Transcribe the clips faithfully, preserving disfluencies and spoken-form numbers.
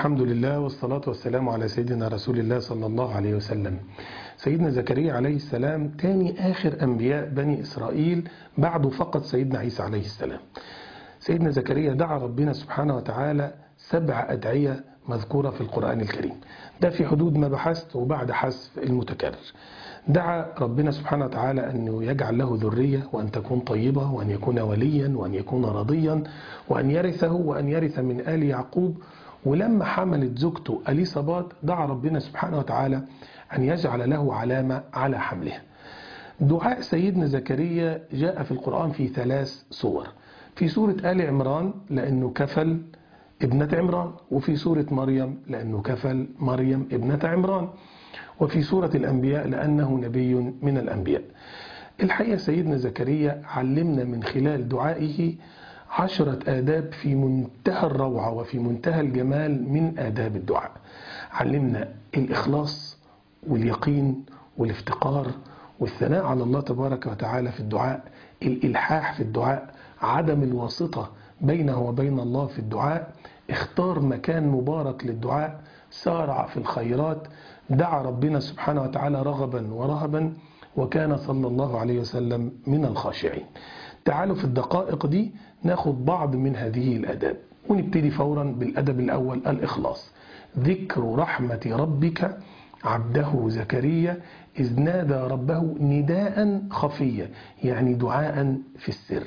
الحمد لله والصلاة والسلام على سيدنا رسول الله صلى الله عليه وسلم. سيدنا زكريا عليه السلام تاني آخر أنبياء بني إسرائيل بعده فقط سيدنا عيسى عليه السلام. سيدنا زكريا دعا ربنا سبحانه وتعالى سبع أدعية مذكورة في القرآن الكريم، ده في حدود ما بحثت وبعد حذف المتكرر. دعا ربنا سبحانه وتعالى أن يجعل له ذرية وأن تكون طيبة وأن يكون وليا وأن يكون رضيا وأن يرثه وأن يرث من آل يعقوب. ولما حملت زوجته أليصابات دعا ربنا سبحانه وتعالى أن يجعل له علامة على حملها. دعاء سيدنا زكريا جاء في القرآن في ثلاث صور: في سورة آل عمران لأنه كفل ابنة عمران، وفي سورة مريم لأنه كفل مريم ابنة عمران، وفي سورة الأنبياء لأنه نبي من الأنبياء. الحقيقة سيدنا زكريا علمنا من خلال دعائه عشرة آداب في منتهى الروعة وفي منتهى الجمال من آداب الدعاء. علمنا الإخلاص واليقين والافتقار والثناء على الله تبارك وتعالى في الدعاء، الإلحاح في الدعاء، عدم الواسطة بينه وبين الله في الدعاء، اختار مكان مبارك للدعاء، سارع في الخيرات، دعا ربنا سبحانه وتعالى رغبا ورهبا، وكان صلى الله عليه وسلم من الخاشعين. تعالوا في الدقائق دي ناخد بعض من هذه الآداب، ونبتدي فورا بالأدب الأول الإخلاص. ذكر رحمة ربك عبده زكريا إذ نادى ربه نداء خفيا، يعني دعاء في السر.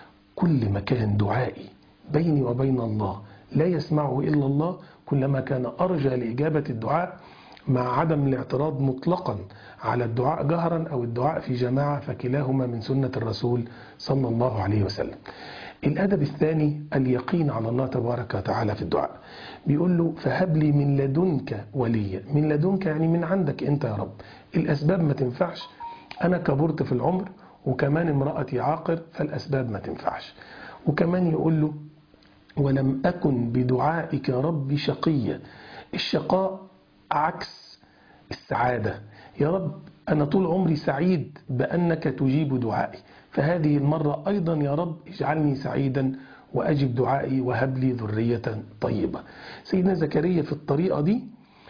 كل ما كان دعائي بيني وبين الله لا يسمعه إلا الله كلما كان أرجى لإجابة الدعاء، مع عدم الاعتراض مطلقا على الدعاء جهرا أو الدعاء في جماعة، فكلاهما من سنة الرسول صلى الله عليه وسلم. الأدب الثاني اليقين على الله تبارك وتعالى في الدعاء. بيقول له فهب لي من لدنك وليا، من لدنك يعني من عندك أنت يا رب. الأسباب ما تنفعش، أنا كبرت في العمر وكمان امرأتي عاقر، فالأسباب ما تنفعش. وكمان يقول له ولم أكن بدعائك ربي شقيا. الشقاء عكس السعادة. يا رب أنا طول عمري سعيد بأنك تجيب دعائي، فهذه المرة أيضا يا رب اجعلني سعيدا وأجب دعائي وهب لي ذرية طيبة. سيدنا زكريا في الطريقة دي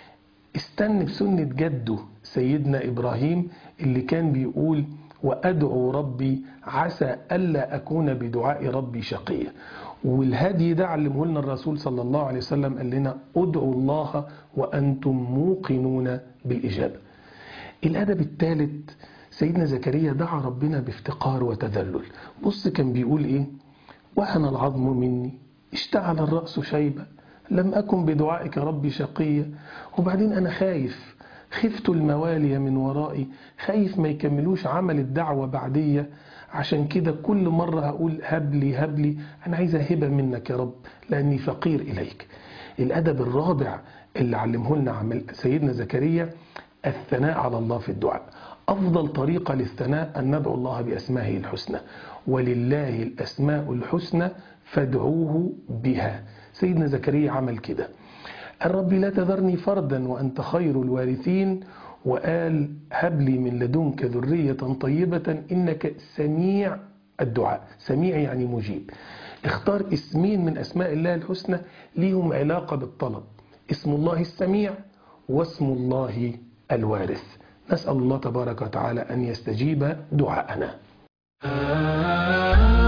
استنى بسنة جده سيدنا إبراهيم اللي كان بيقول وأدعو ربي عسى ألا أكون بدعاء ربي شقيا. والهدي ده علمه لنا الرسول صلى الله عليه وسلم، قال لنا ادعوا الله وأنتم موقنون بالإجابة. الأدب الثالث سيدنا زكريا دعا ربنا بافتقار وتذلل. بص كان بيقول إيه: وهن العظم مني اشتعل الرأس شيبة لم أكن بدعائك ربي شقيا. وبعدين أنا خايف، خفت الموالي من ورائي، خايف ما يكملوش عمل الدعوة بعدية، عشان كده كل مرة هقول هبلي هبلي، أنا عايز هبة منك يا رب لأني فقير إليك. الأدب الرابع اللي علمه لنا سيدنا زكريا الثناء على الله في الدعاء. أفضل طريقة للثناء أن ندعو الله بأسمائه الحسنى، ولله الأسماء الحسنى فادعوه بها. سيدنا زكريا عمل كده، الرب لا تذرني فردا وأنت خير الوارثين، وقال هب لي من لدنك ذرية طيبة إنك سميع الدعاء. سميع يعني مجيب. اختار اسمين من أسماء الله الحسنى ليهم علاقة بالطلب، اسم الله السميع واسم الله الوارث. نسأل الله تبارك وتعالى أن يستجيب دعاءنا.